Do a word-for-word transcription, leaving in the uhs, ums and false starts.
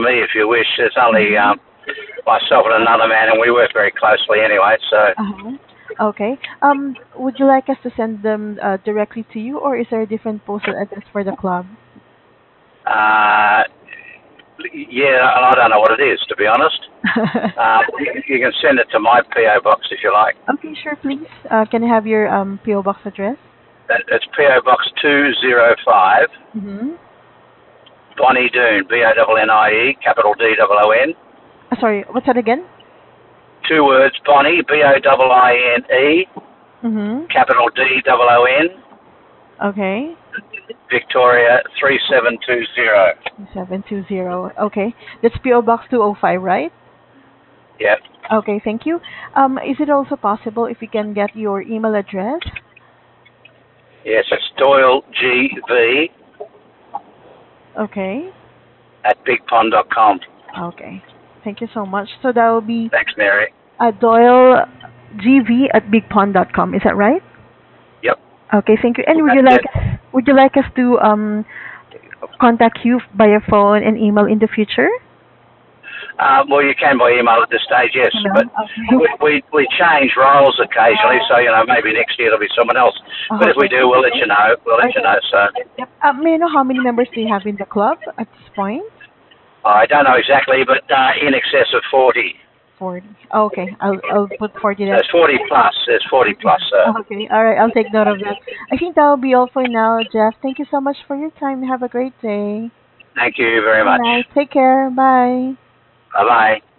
me if you wish. There's only um, myself and another man, and we work very closely anyway. So, Uh-huh. Okay. Um, would you like us to send them uh, directly to you, or is there a different postal address for the club? uh, yeah, I don't know what it is, to be honest. Uh, you, you can send it to my P O box if you like. Okay, sure, please. Uh, can I have your um P O box address? That- It's P O Box two zero five, Mm-hmm. Bonnie Doon, B O N N I E, capital D O O N. Uh, sorry, what's that again? Two words, Bonnie, B O I I N E, Mm-hmm. capital D O O N, Okay. Victoria three seven two zero. seven two zero. Okay. That's P O Box two oh five, right? Yep. Okay, thank you. Um, is it also possible if we can get your email address? Yes, it's Doyle G V Okay. at bigpond dot com. Okay. Thank you so much. So that will be Thanks, Mary. uh, Doyle G V at bigpond dot com. Is that right? Yep, Okay, thank you. And would you that's like it. would you like us to um contact you via phone and email in the future? Uh, well, you can by email at this stage, yes, Hello. but we, Okay. we, we change roles occasionally, so, you know, maybe next year there'll be someone else. But if we Okay. do, we'll let you know. We'll let you Okay. know, so Yep. Uh, may I know how many members do you have in the club at this point? I don't know exactly, but uh, in excess of forty. Forty. Okay. I'll I'll put forty So then. there's forty plus, there's forty plus, so Okay. All right. I'll take note of that. I think that will be all for now, Jeff. Thank you so much for your time. Have a great day. thank you very All much. right. Take care. Bye. Bye-bye.